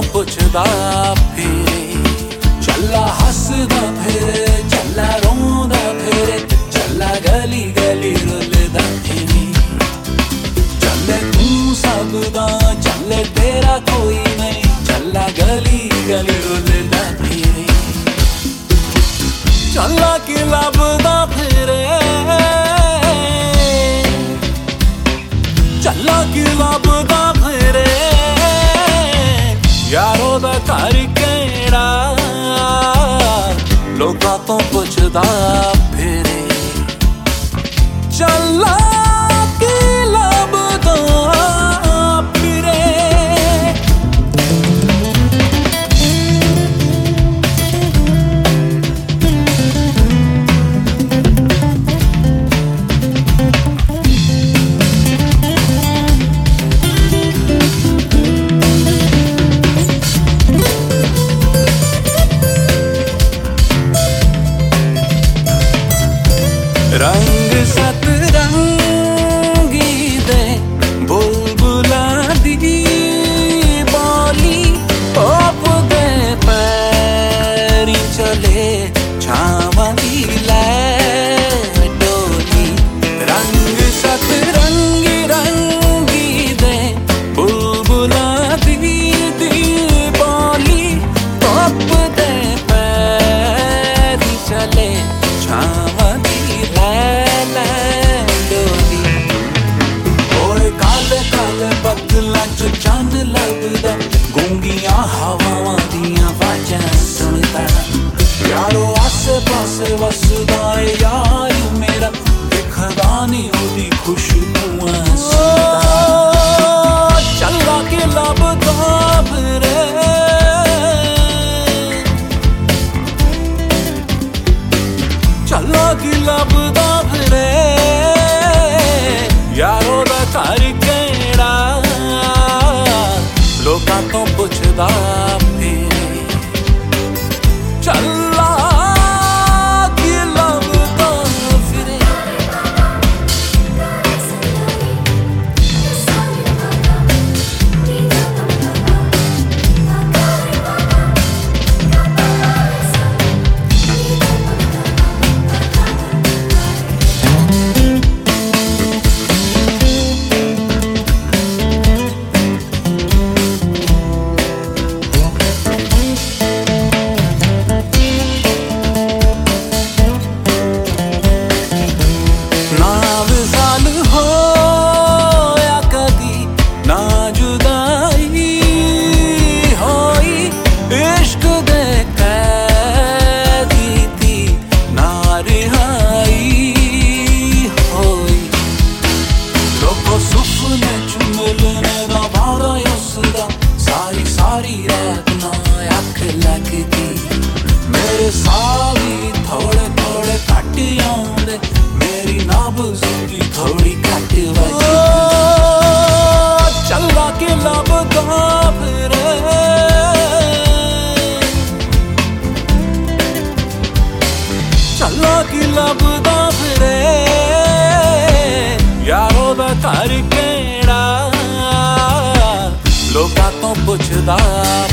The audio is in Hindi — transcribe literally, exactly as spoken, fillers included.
ਤੋਂ ਪੁੱਛਦਾ ਫਿਰੇ, ਚੱਲਾ ਹੱਸਦਾ ਫਿਰੇ, ਚੱਲਾ ਰੋਂਦਾ ਫਿਰੇ, ਚੱਲਾ ਗਲੀ ਗਲੀ ਰੁੱਲਦਾ ਫਿਰੇ। ਚੱਲੇ ਤੂੰ ਸਭ ਦਾ, ਚੱਲੇ ਤੇਰਾ ਕੋਈ ਨਹੀਂ, ਚੱਲਾ ਗਲੀ ਗਲੀ ਰੁੱਲਦਾ ਫਿਰੇ। ਚੱਲਾ ਕੀ ਲੱਭਦਾ ਫਿਰੇ, ਚੱਲਾ ਕੀ ਲੱਭਦਾ ਫਿਰੇ, ਯਾਰੋ ਦਾ ਘਰ ਕਿਹੜਾ, ਲੋਕਾਂ ਤੋਂ ਪੁੱਛਦਾ ਫਿਰੇ। ਚੱਲਾ ਕੀ ਲੱਭਦਾ ਫਿਰੇ। रंग सतरंगी दे बुलबुलां दी बोली, ओप दे पैरी चले छावां दी लै डोली। रंग सतरंगी रंगी दे बुलबुलां दी दी बोली, ओप दे पैरी चले छावां दी बदलां च चंद लभदा, गूंगियां हवावां दियां वाजां सुनदा। यारो आसे पासे वसदा ए यार मेरा, दिखदा नी ओदी खुशबूआं सुनदा। चल्ला के लभदा फिरे, चल्ला की लभदा फिरे, यारो दा घर किहड़ा, लोकां तो पुछदा फिरे। चल्ला की लभदा फिरे। सारी सारी रात ना अख लगदी, मेरे साह भी थोड़े थोड़े घट आउंदे, मेरी नब्ज़ भी थोड़ी घट वजदी। चल्ला के लभदा फिरे, चल्ला की लभदा फिरे, यारो दा घर किहड़ा, लोकां तो पुछदा